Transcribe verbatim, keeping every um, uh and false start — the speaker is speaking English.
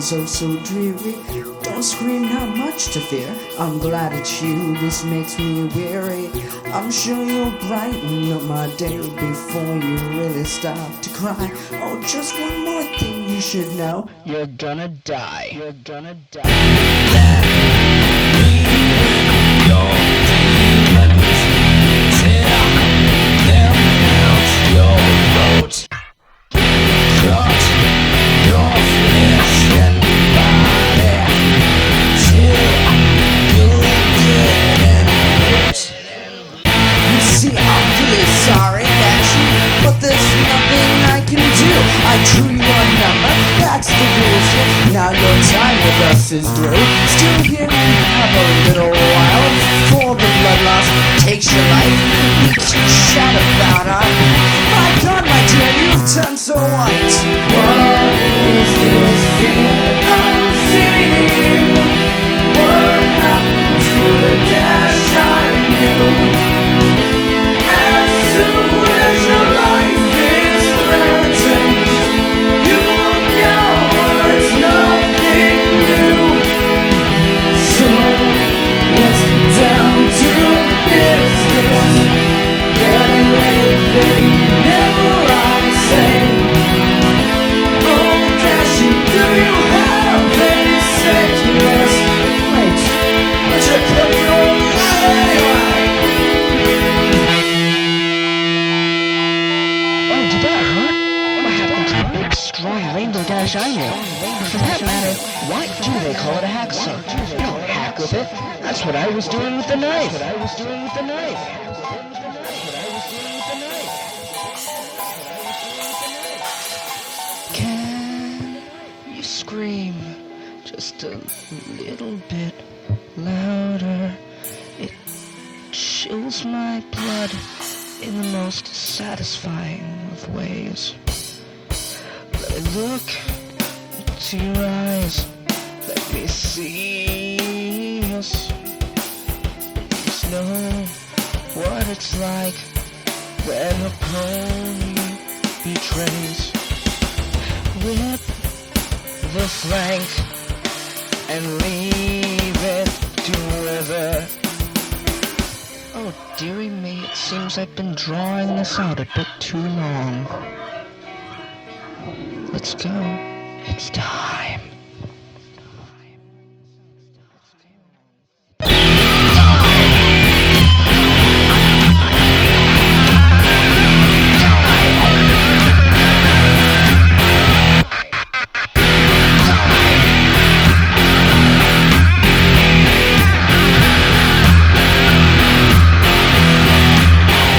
sounds so, so dreary. Don't scream, not much to fear. I'm glad it's you, this makes me weary. I'm sure you'll brighten up my day before you really start to cry. Oh, just one more thing you should know. You're gonna die. You're gonna die. Let me in your demons. Tear them out your throat. Cut your flesh and body till you're dead and hurt. You see, I'm really sorry that you, but there's nothing I can do. I drew your number, that's the rules. Now your time with us is through. Still here we have a little while before the blood loss takes your life. We can chat about our. My God, my dear, you've turned so white. What is this thing I'm seeing? What happened to the dash I knew? As soon as your life is threatened, you know it's nothing new. So let's get down to business. Getting anything never I say. Oh, Dashy, do you have any sickness? Wait, but you put your life anyway. Oh, did that hurt? What happened to the big, strong rainbow dash I knew? For that matter, why do they call it a hacksaw? You don't hack with it. That's what I was doing with the knife. That's what I was doing with the knife. Can you scream just a little bit louder? It chills my blood in the most satisfying of ways. Let me look into your eyes. Let me see us. Just know what it's like when a pony betrays. Whip the flank and leave it to wither. Oh, dearie me, it seems I've been drawing this out a bit too long. Let's go. It's time.